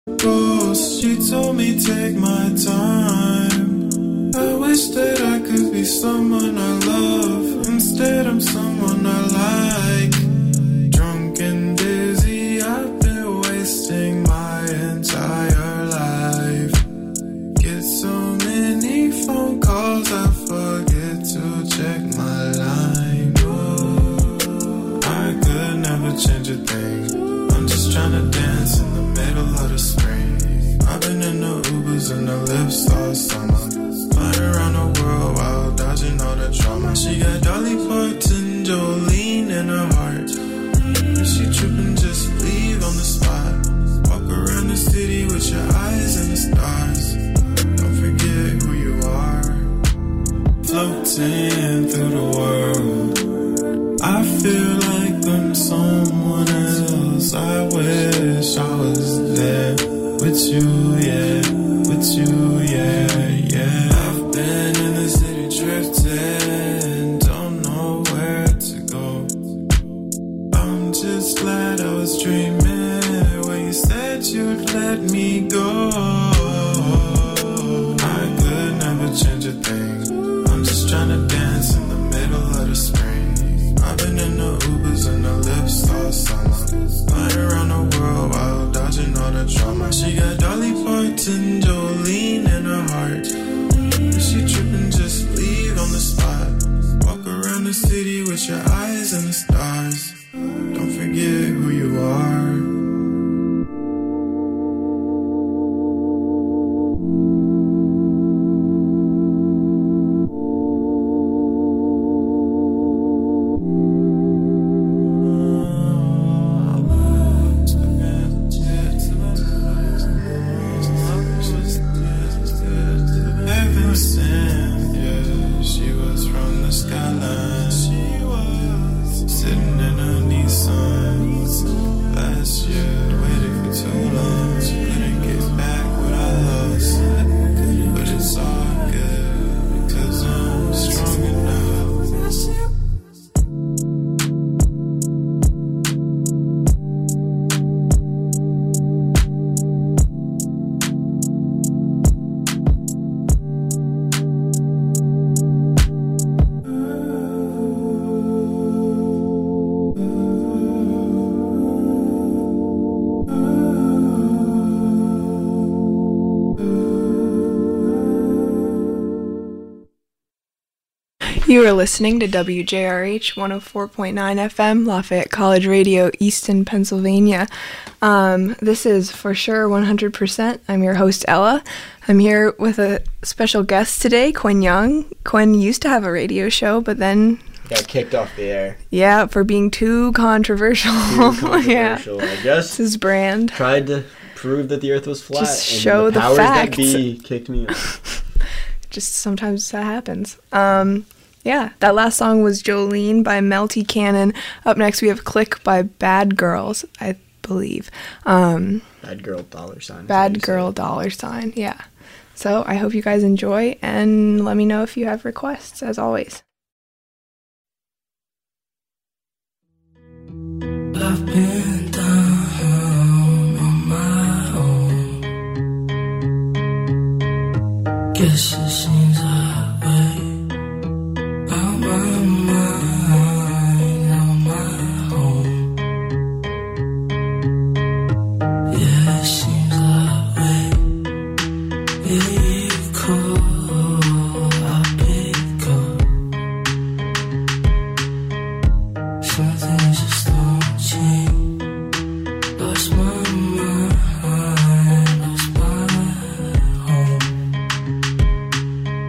She told me take my time. I wish that I could be someone I love. Instead I'm someone I like. Drunk and dizzy, I've been wasting my entire life. Get so many phone calls, I forget to check my line. I could never change a thing. I'm just trying to dance in the middle of the spring. I've been in the Ubers and the lifts all summer. Flying around the world while dodging all the drama. She got Dolly Parton, Jolene in her heart. If she tripping, just leave on the spot. Walk around the city with your eyes in the stars. Don't forget who you are. Floating through the world, I feel like I'm someone else. I wish I was there with you, yeah, with you, yeah, yeah. I've been in the city drifting, don't know where to go. I'm just glad I was dreaming when you said you'd let me go. I could never change a thing. I'm just trying to dance in the middle of the spring. I've been in the Ubers and the lifts all summer. Flying around the world while dodging all the drama. She got Dolly Parton, Jolene in her heart. If she tripping, just leave on the spot. Walk around the city with your eyes in the stars. Don't forget who you are. You are listening to WJRH 104.9 FM, Lafayette College Radio, Easton, Pennsylvania. This is For Sure 100%. I'm your host, Ella. I'm here with a special guest today, Quinn Young. Quinn used to have a radio show, but then got kicked off the air. Yeah, for being too controversial. Yeah. I guess. It's his brand. Tried to prove that the earth was flat. Just and show the powers facts. That be kicked me off. Just sometimes that happens. Yeah, that last song was Jolene by Melty Cannon. Up next we have Click by Bad Girls, I believe. Bad Girl $. Bad Girl $, yeah. So I hope you guys enjoy, and let me know if you have requests, as always. I've been down on my own. Guess it seems that way. Out my mind, out my home. Yeah, it seems that way. Yeah, you call, I pick up. Some things just don't change. Lost my mind, lost my home.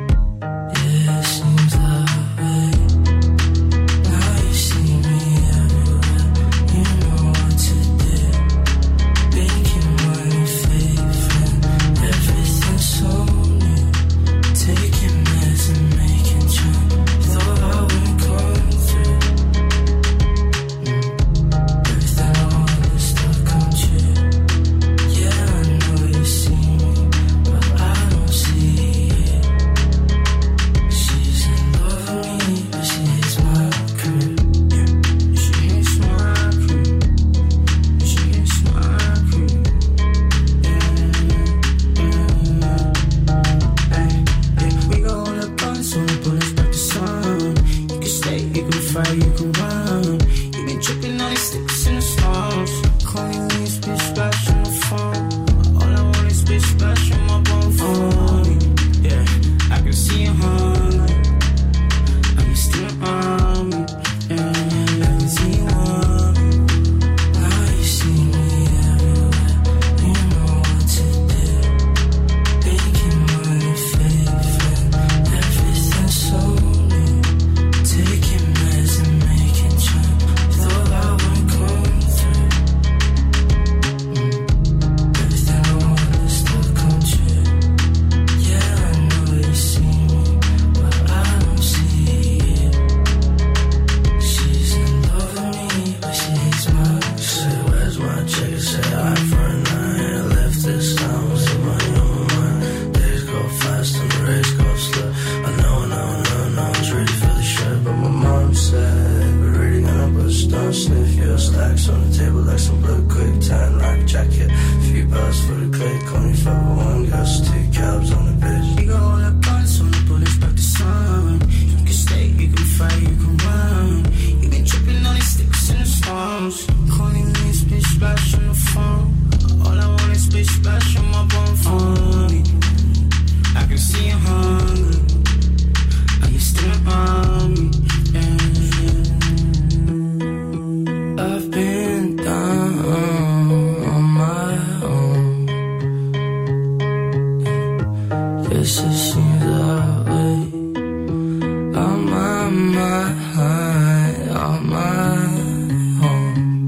Yes, it seems that way. On my mind, on my home.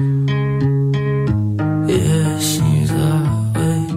Yeah, it seems that way.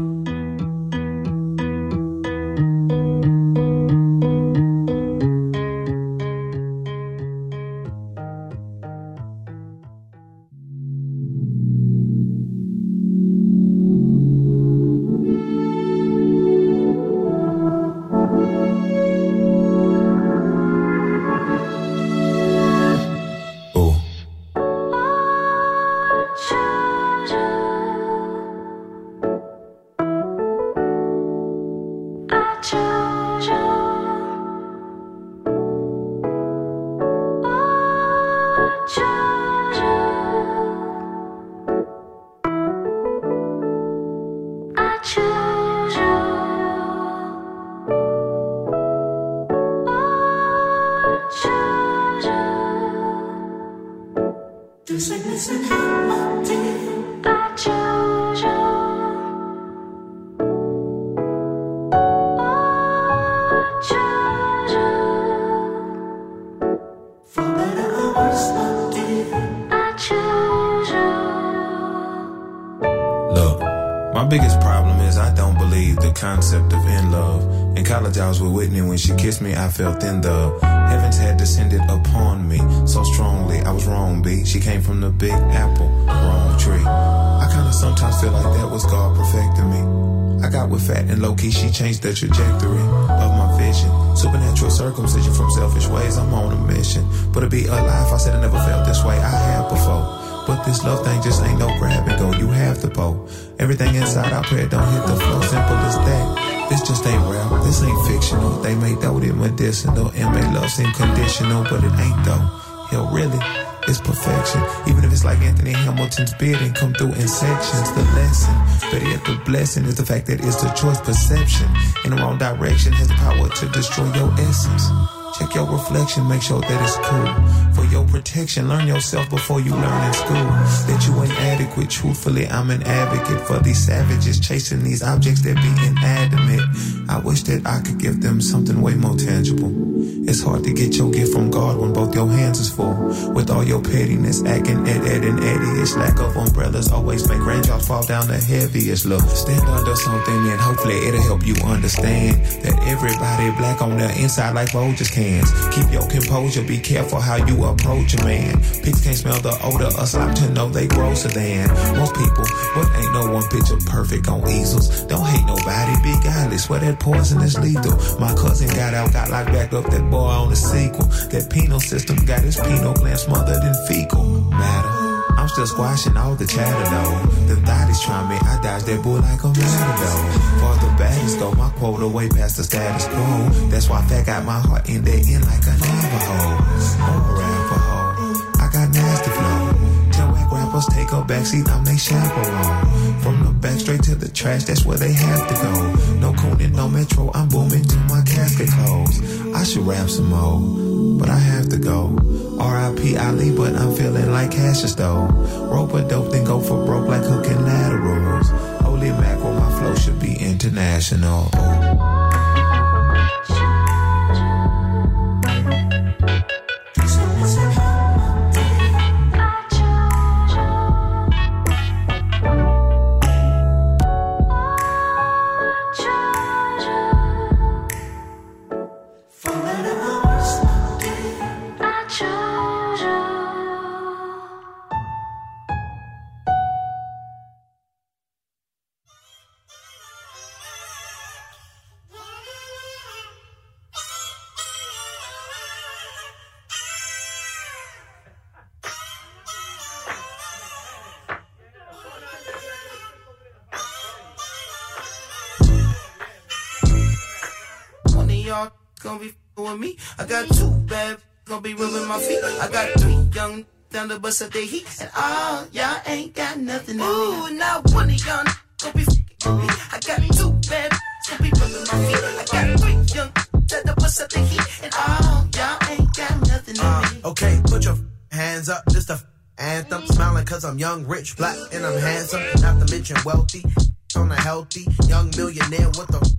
Concept of in love. In college I was with Whitney. When she kissed me I felt in the heavens had descended upon me so strongly. I was wrong, B. She came from the Big Apple, wrong tree. I kinda sometimes feel like that was God perfecting me. I got with fat and low-key, she changed the trajectory of my vision. Supernatural circumcision from selfish ways, I'm on a mission. But to be alive, I said I never felt this way, I have before. But this love thing just ain't no grab and go, you have to pull. Everything inside our prayer don't hit the flow, simple as that. This just ain't real, this ain't fictional. They may doubt it medicinal and make love seem conditional, but it ain't though. Hell really, it's perfection. Even if it's like Anthony Hamilton's bidding, come through in sections. The lesson, better yet the blessing, is the fact that it's the choice perception. In the wrong direction has the power to destroy your essence. Check your reflection, make sure that it's cool. For your protection, learn yourself before you learn in school. That you ain't adequate, truthfully I'm an advocate for these savages chasing these objects that be inanimate. I wish that I could give them something way more tangible. It's hard to get your gift from God when both your hands is full. With all your pettiness, acting Ed and Eddie-ish. Lack of umbrellas always make raindrops fall down the heaviest. Look, stand under something and hopefully it'll help you understand that everybody black on the inside like roaches cans. Keep your composure, be careful how you approach a man. Pigs can't smell the odor, us like to know they grosser than most people. But ain't no one picture perfect on easels. Don't hate nobody, be godly, swear that poison is lethal. My cousin got out, got locked back up, that boy on the sequel. That penal system got his penal gland smothered in fecal matter. I'm still squashing all the chatter though. The thotties try me, I dodge that bull like a matador. For the baddest go, my quota way past the status quo. That's why Fat got my heart in there in like a Navajo. I got nasty flow. Tell whack rappers take a backseat, I'm they chaperone. From the back straight to the trash, that's where they have to go. No cooning, no metro, I'm booming till my casket close. I should rap some more, but I have to go. R.I.P. Ali, but I'm feeling like Cassius though. Rope a dope, then go for broke like hooking laterals. Holy mackerel, my flow should be international. Gonna be with me. I got 2 bad gonna be rubbing my feet. I got 3 young down the bus at the heat, and all y'all ain't got nothing on me. Ooh, now one of y'all gonna be with me. I got 2 bad gonna be rubbing my feet. I got 3 young down the bus at the heat, and all y'all ain't got nothing on me. Okay, put your hands up, just a anthem. Smiling cause I'm young, rich, black, and I'm handsome. Not to mention wealthy, on a healthy young millionaire. What the can you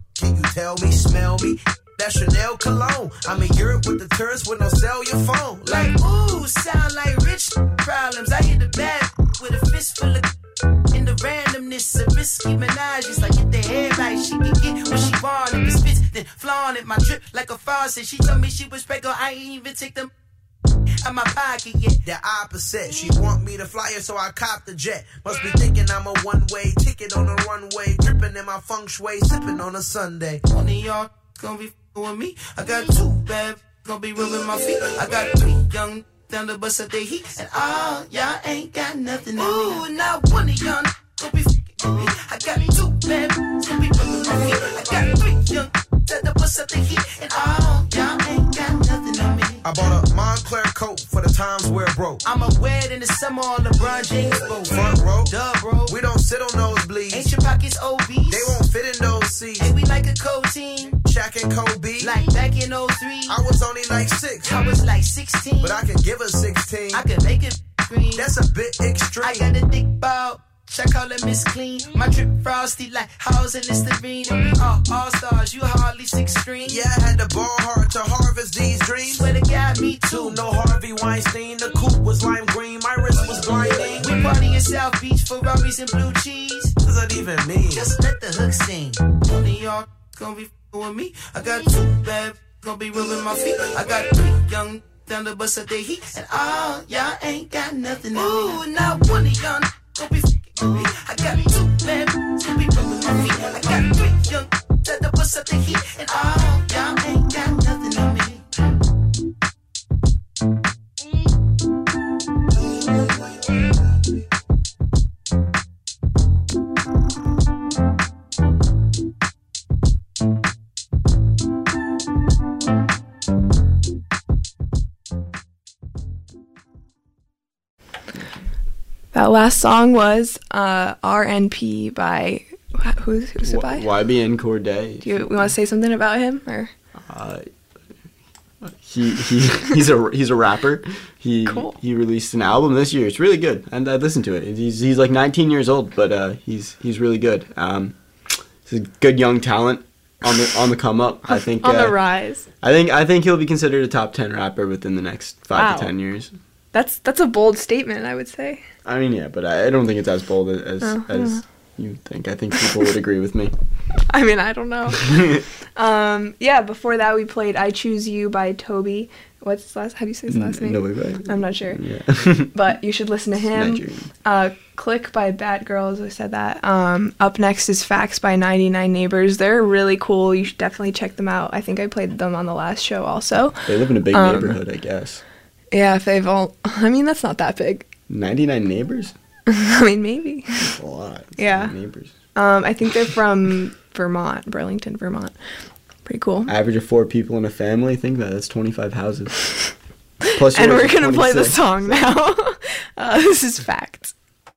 tell me, smell me. That Chanel cologne. I'm in Europe with the tourists with no cellular phone. Like, ooh, sound like rich problems. I hit the bag with a fist full of in the randomness of risky menages. Like, get the hair right, she can get what she want. If it spits, then flaunt it. My drip like a faucet. She told me she was pregnant, I ain't even take them out my pocket yet. The opposite, she want me to fly her, so I cop the jet. Must be thinking I'm a one-way ticket on the runway, dripping in my feng shui, sipping on a Sunday. One of y'all gonna be with me. I got 2 bad gonna be rubbing my feet. I got 3 young down the bus at the heat, and all y'all ain't got nothing. Ooh, now one of y'all gonna be with me. I got 2 bad gonna be rubbing my feet. I got 3 young down the bus at the heat, and all y'all ain't got nothing on me. I bought a Montclair coat for the times where it broke. I'm a wed in the summer on LeBron James boat. Front row, duh, bro. We don't sit on nosebleeds. Ain't your pockets obese? They won't fit in those seats. Hey, we like a co-team. Shaq and Kobe. Like back in 03. I was only like 6. I was like 16. But I can give her 16. I can make it green. That's a bit extreme. I got a thick ball. I call it Miss Clean. My drip frosty like house and Listerine. And we all stars, you hardly 6'3". Yeah, I had to ball hard to harvest these dreams. Swear to God, me too. No Harvey Weinstein, the coupe was lime green, my wrist was blinding. We party in South Beach, Ferraris and blue cheese. What does that even mean? Just let the hook sing. One of y'all gonna be with me. I got 2 bad gonna be rubbing my feet. I got 3 young down the bus at the heat, and all y'all ain't got nothing. Ooh, now one of y'all gonna be I got 2 bad gonna be rubbing my feet. I got 3 young down the bus at the heat, and all y'all ain't got nothing on me. That last song was RNP by who's it by? YBN Cordae. Do you want to say something about him or? He's a rapper. Cool. He released an album this year. It's really good, and I listened to it. He's like 19 years old, but he's really good. He's a good young talent on the come up. I think on the rise. I think he'll be considered a top 10 rapper within the next 5 to 10 years. That's a bold statement, I would say. I mean, yeah, but I don't think it's as bold as you think. I think people would agree with me. I mean, I don't know. Yeah, before that we played I Choose You by Toby. What's his last? How do you say his last name? No way, right? I'm not sure. Yeah. But you should listen to him. Click by Bad Girls. I said that. Up next is Facts by 99 Neighbors. They're really cool. You should definitely check them out. I think I played them on the last show also. They live in a big neighborhood, I guess. Yeah, if they've all... I mean, that's not that big. 99 neighbors? I mean, maybe. That's a lot. That's yeah. Neighbors. I think they're from Vermont, Burlington, Vermont. Pretty cool. Average of 4 people in a family. Think about it. That's 25 houses. Plus and we're going to play the song now. This is Facts.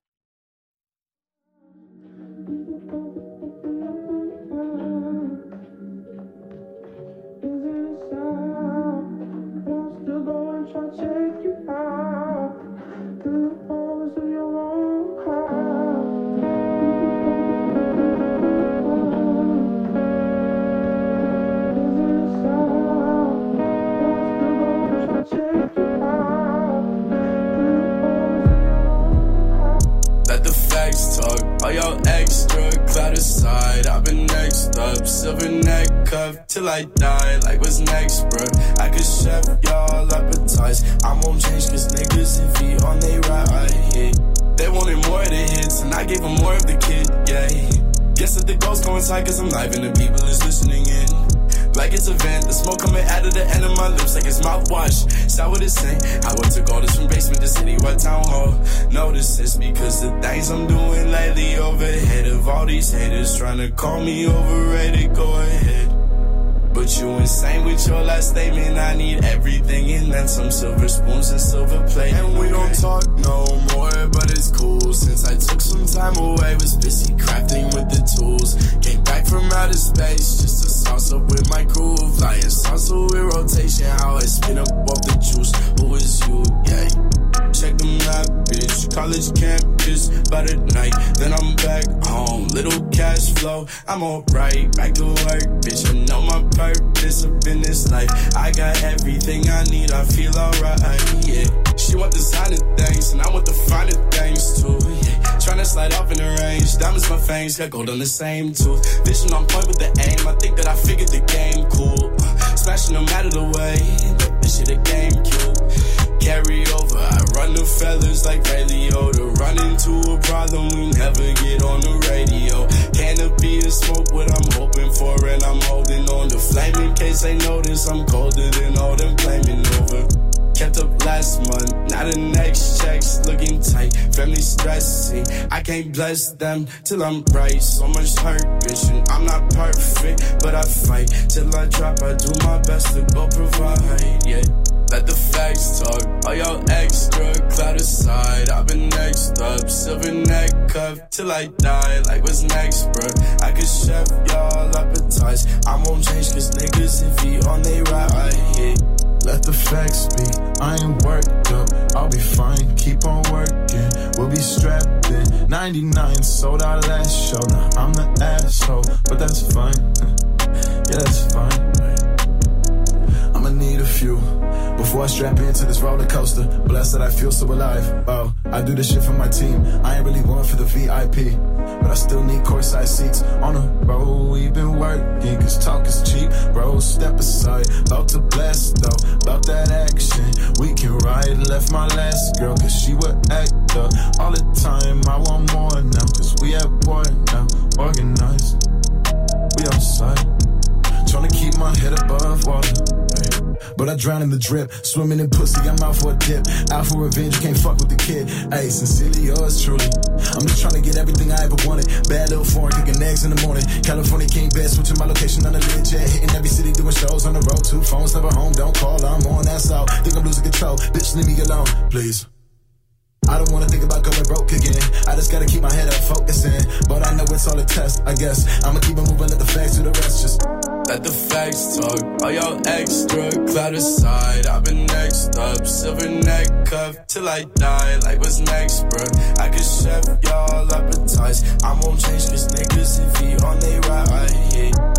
All y'all extra, cloud aside. I've been next up, silver neck cup till I die. Like what's next, bro? I could chef y'all appetize. I won't change cause niggas iffy on they right. They wanted more of the hits and I gave them more of the kid, yeah. Guess that the ghost coincide cause I'm live and the people is listening in. Like it's a vent, the smoke coming out of the end of my lips like it's mouthwash. Sour to say, I took all this from basement to city, what town hall? Notice this because the things I'm doing lately overhead of all these haters trying to call me overrated, go ahead. But you insane with your last statement. I need everything and then some silver spoons and silver plate. And we don't talk no more, but it's cool. Since I took some time away, was busy crafting with the tools. Came back from outer space just to sauce up with my crew. Flying salsa with rotation, how I spin up off the juice. Who is you? Yeah. Check them out, bitch. College campus, but at night, then I'm back home. little cash flow. I'm alright, back to work, bitch. I know my purpose up in this life. I got everything I need, I feel alright, yeah. She want designer things, and I want the finer things too, yeah. Tryna slide off in the range, diamonds my fangs, got gold on the same tooth. Vision on point with the aim, I think that I figured the game cool. Smashing them out of the way, this shit a GameCube. Carry over, I run the fellas like Ray Liotta. Run into a problem, we never get on the radio. Canopy of smoke, what I'm hoping for, and I'm holding on to flame in case they notice I'm colder than all them claiming over. Kept up last month, now the next check's looking tight. Family stressing, I can't bless them till I'm right. So much hurt, bitch, and I'm not perfect, but I fight till I drop. I do my best to go provide, yeah. Let the facts talk, all y'all extra cloud aside. I've been next up, silver neck cuff till I die. Like what's next, bruh? I could chef y'all appetize. I won't change cause niggas iffy on they ride, yeah. Let the facts speak, I ain't worked up, I'll be fine, keep on working, we'll be strapped in. 99 sold our last show, now I'm the asshole, but that's fine, yeah that's fine. I'ma need a few before I strap into this roller coaster. Blessed that I feel so alive. Oh, I do this shit for my team. I ain't really one for the VIP, but I still need courtside seats. On the road, we've been working, cause talk is cheap. Bro, step aside, about to blast though, about that action. We can ride, left my last girl, cause she would act up all the time. I want more now, cause we at war now. Organized, we outside, tryna keep my head above water. But I drown in the drip, swimming in pussy, I'm out for a dip. Out for revenge, you can't fuck with the kid. Ayy, sincerely yours truly. I'm just trying to get everything I ever wanted. Bad little foreign, cooking eggs in the morning. California king bed, switching my location on the legit. Hitting every city, doing shows on the road. 2 phones, never home, don't call, I'm on, that's out. Think I'm losing control, bitch, leave me alone, please. I don't wanna think about going broke again. I just gotta keep my head up, focusing. But I know it's all a test, I guess. I'ma keep it moving, let the facts do the rest, just let the facts talk, all y'all extra cloud aside. I've been next up, silver neck cuff till I die. Like what's next, bruh? I could chef y'all appetize. I won't change cause niggas iffy on they ride, yeah.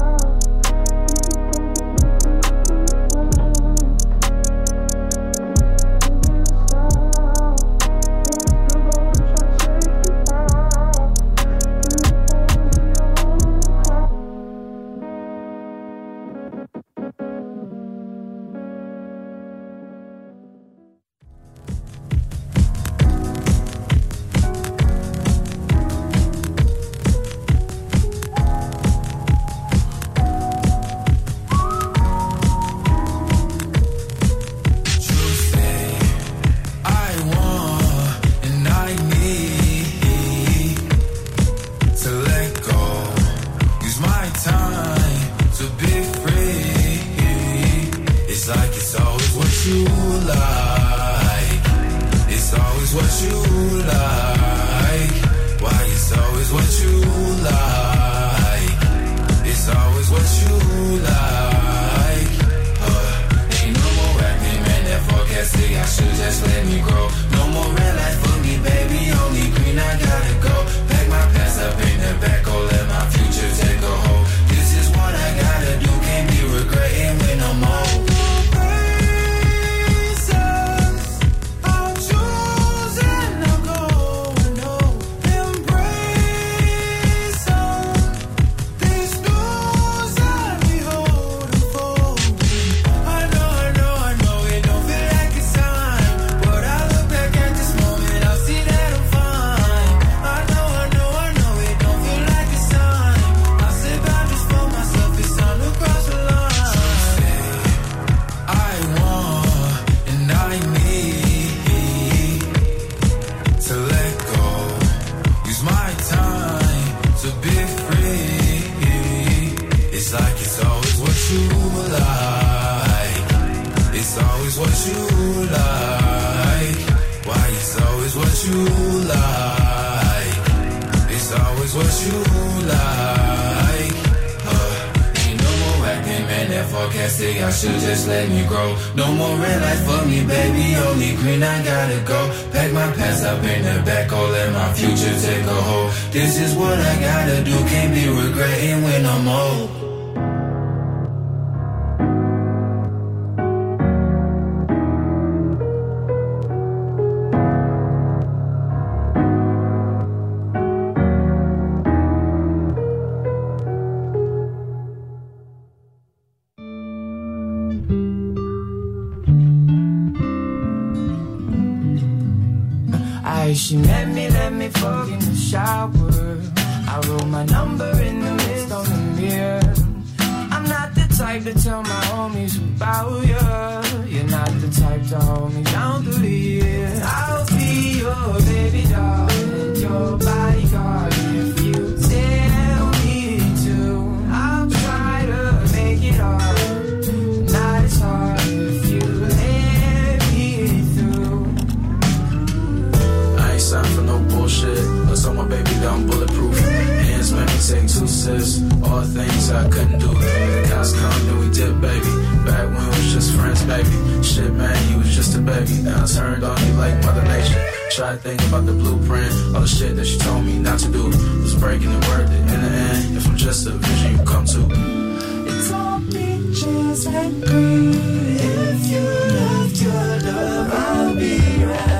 sarcastic, I should just let me grow. No more red light for me, baby, only green, I gotta go. Pack my past up in the back, oh, let my future take a hold. This is what I gotta do, can't be regretting when I'm old. She met me, let me fuck in the shower. I wrote my number in the mist on the mirror. I'm not the type to tell my homies about you. You're not the type to hold me down through the years. I'll be your baby doll and your bodyguard if you tell me to. I'll try to make it hard, not as hard if you let me through. I ain't signed for no bullshit. Let's on my baby down bulletproof. Hands made me take 2 sips. All things I couldn't do. The cops come, then we did, baby. Back when we was just friends, baby. Shit, man, you was just a baby. Now I turned on you like Mother Nature. Try to think about the blueprint. All the shit that she told me not to do was breaking and worth it. In the end, if I'm just a vision you come to. It's all peaches and cream. If you left your love, I'll be right.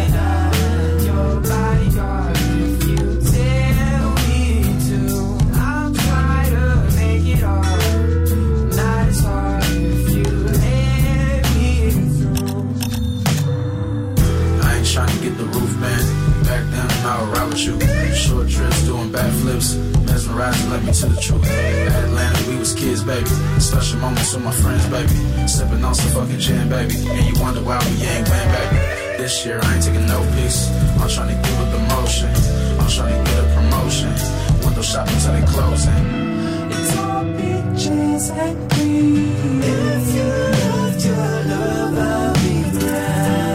I'll ride with you. Short trips, doing backflips. Mesmerizing, led me to the truth. At Atlanta, we was kids, baby. Special moments with my friends, baby. Sipping on some fucking gin, baby. And you wonder why we ain't win, baby. This year, I ain't taking no pics. I'm trying to give up the motion. I'm trying to get a promotion. Window shopping till they closing. It's all peaches and cream. If you loved your love, I'll be right.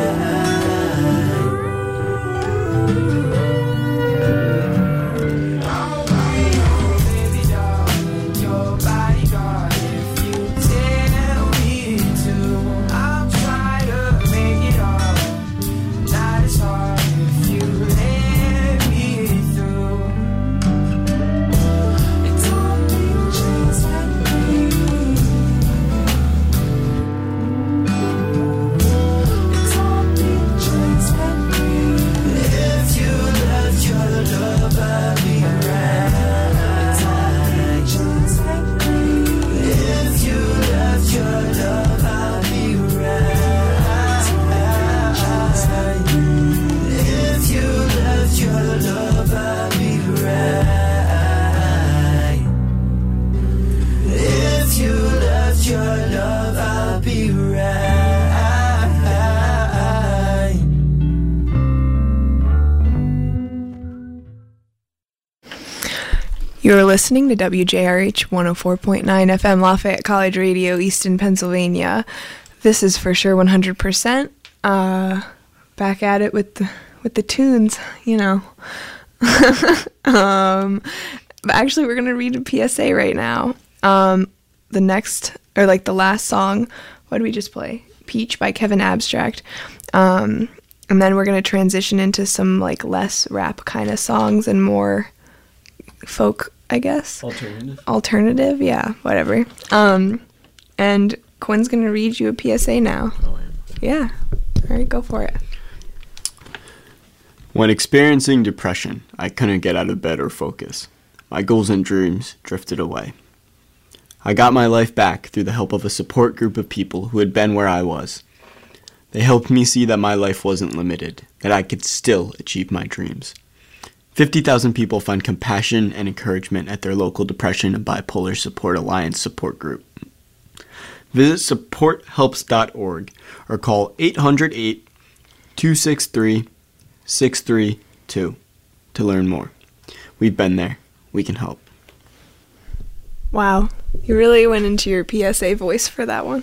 You're listening to WJRH 104.9 FM Lafayette College Radio, Easton, Pennsylvania. This is for sure 100%. Back at it with the tunes, you know. But actually, we're gonna read a PSA right now. The last song. What did we just play? Peach by Kevin Abstract. And then we're gonna transition into some like less rap kind of songs and more folk, I guess. Alternative, yeah, whatever. And Quinn's gonna read you a PSA now. Yeah. All right, go for it. When experiencing depression, I couldn't get out of bed or focus. My goals and dreams drifted away. I got my life back through the help of a support group of people who had been where I was. They helped me see that my life wasn't limited, that I could still achieve my dreams. 50,000 people find compassion and encouragement at their local Depression and Bipolar Support Alliance support group. Visit supporthelps.org or call 800-263-6322 to learn more. We've been there. We can help. Wow. You really went into your PSA voice for that one.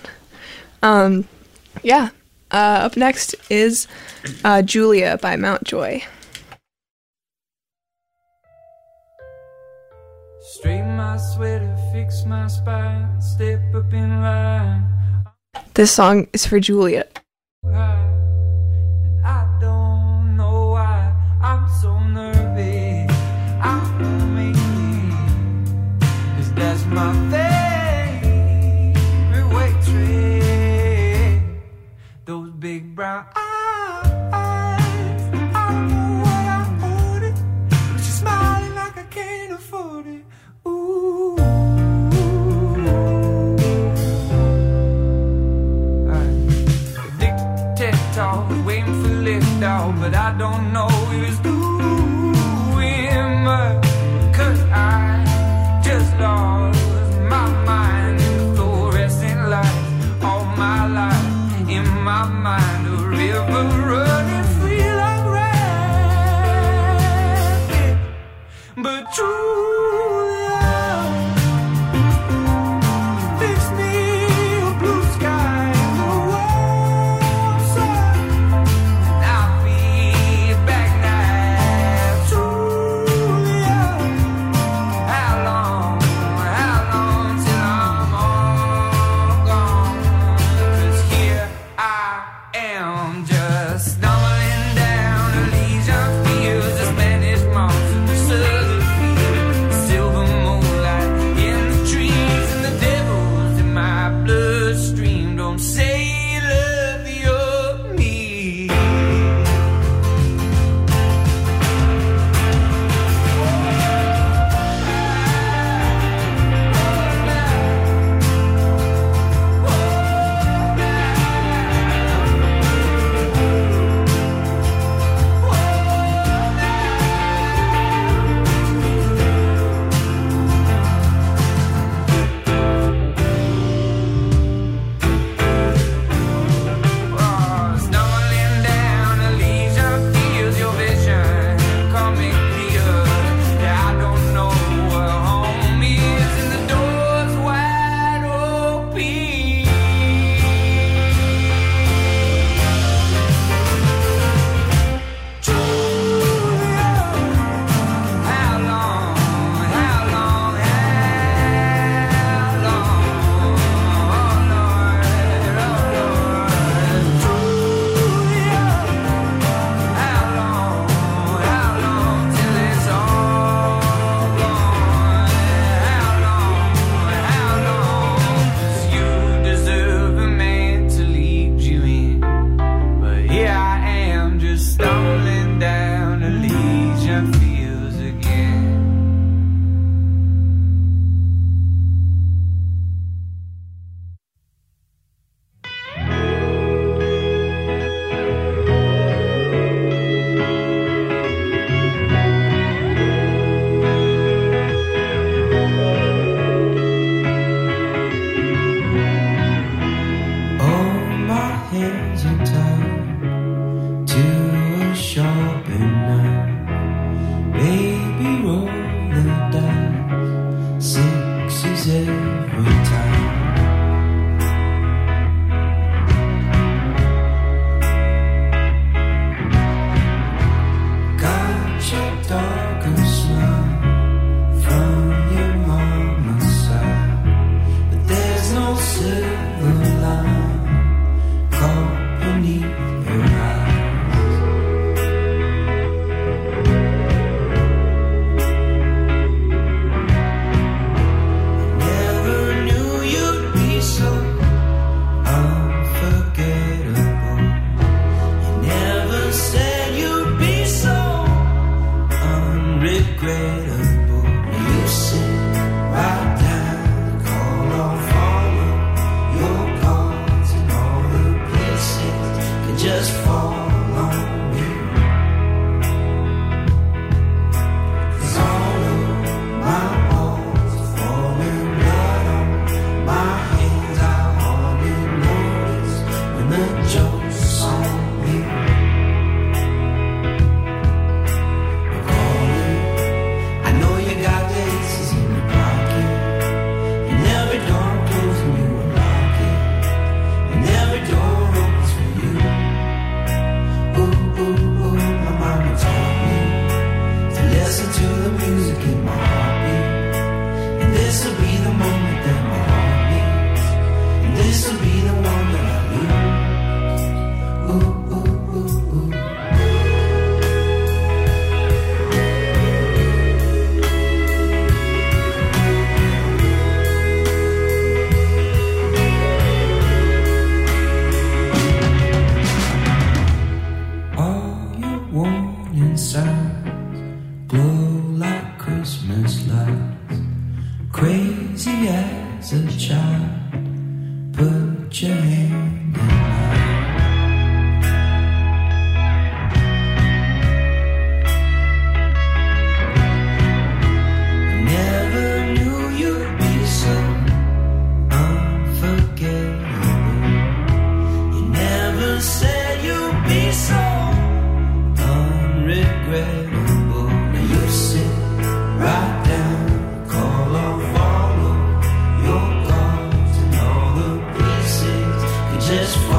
Yeah. Up next is Julia by Mountjoy. Straighten my my sweater, fix my spine, step up in line. This song is for Julia. And I don't know why I'm so nervous. I won't make it, 'cause that's my favorite waitress. Those big brown eyes. I don't know what I ordered, but she's smiling like I can't afford it. Ooh. Talk, waiting for lift off, but I don't know if it's doing much, 'cause I just lost my mind in the fluorescent lights all my life. In my mind, a river running free like rain. But Julia, fix me a blue sky in the warm sun. You crazy as a child. Put your hand in mine. Never knew you'd be so unforgettable. You never said you'd be so unregrettable. Now you sit right down, call off all of your cards, and all the pieces could just fall.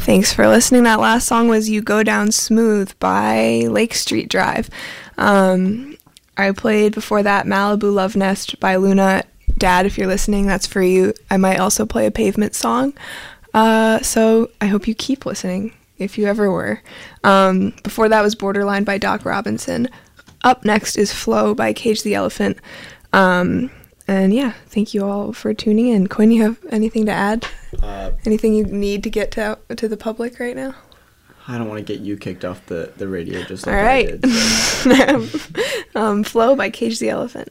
Thanks for listening. That last song was You Go Down Smooth by Lake Street Drive. I played before that Malibu Love Nest by Luna. Dad, if you're listening, that's for you. I might also play a Pavement song. So I hope you keep listening, if you ever were. Before that was Borderline by Doc Robinson. Up next is Flow by Cage the Elephant. And yeah, thank you all for tuning in. Quinn, you have anything to add? Anything you need to get to the public right now? I don't want to get you kicked off the radio just like all right. I did. So. Flow by Cage the Elephant.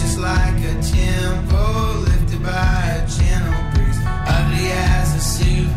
Like a tempo lifted by a gentle breeze, ugly as a suit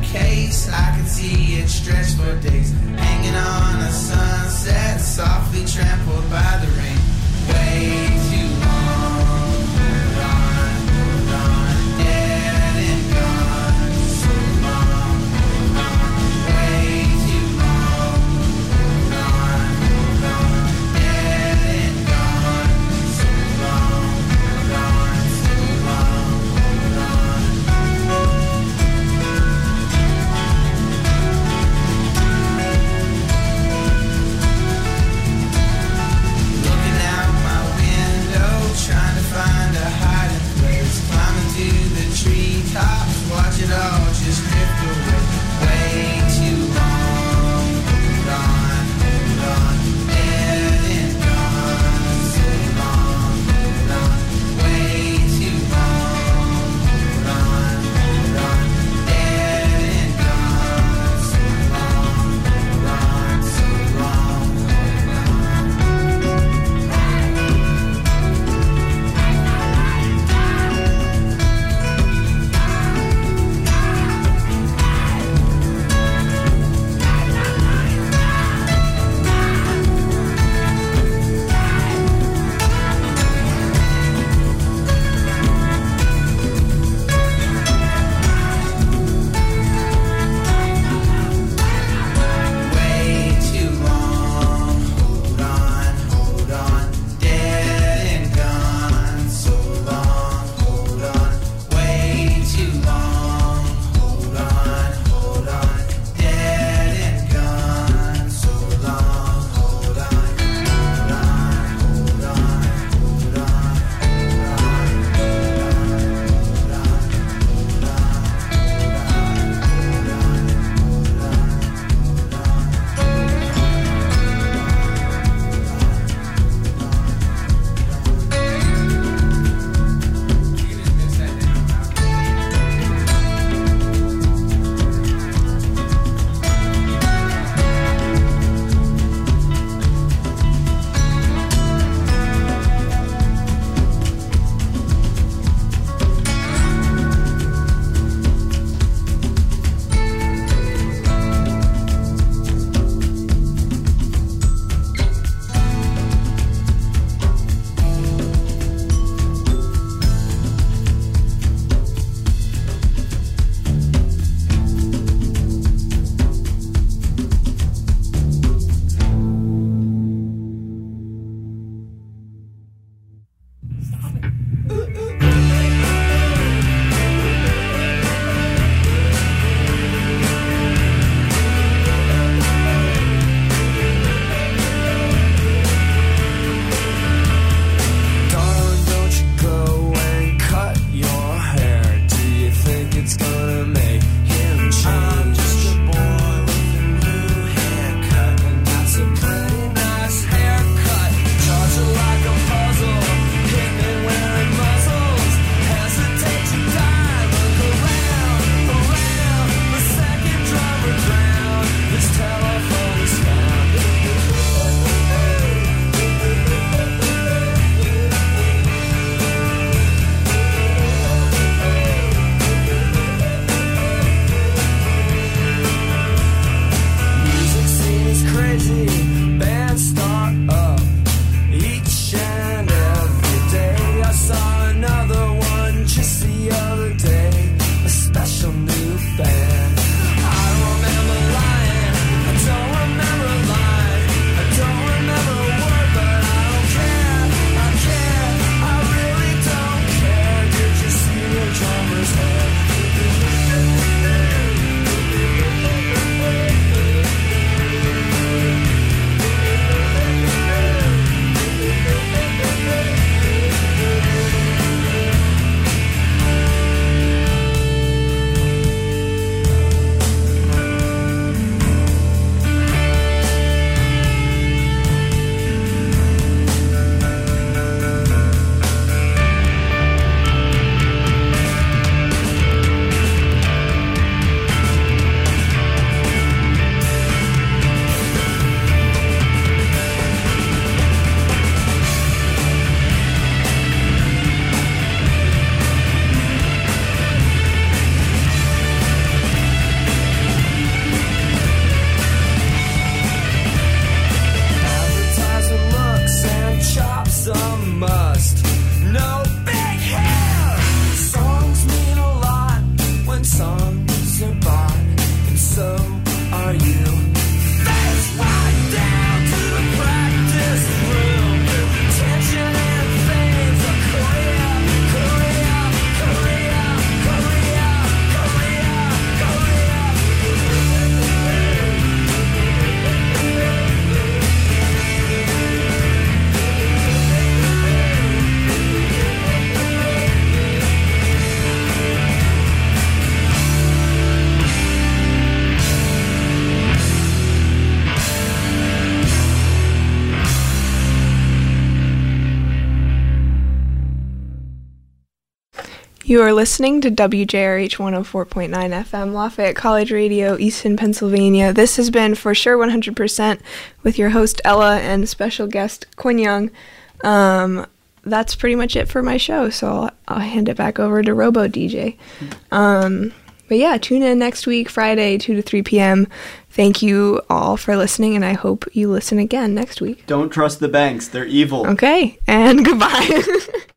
You are listening to WJRH 104.9 FM, Lafayette College Radio, Easton, Pennsylvania. This has been For Sure 100% with your host, Ella, and special guest, Quinn Young. That's pretty much it for my show, so I'll hand it back over to Robo DJ. But yeah, tune in next week, Friday, 2 to 3 p.m. Thank you all for listening, and I hope you listen again next week. Don't trust the banks. They're evil. Okay, and goodbye.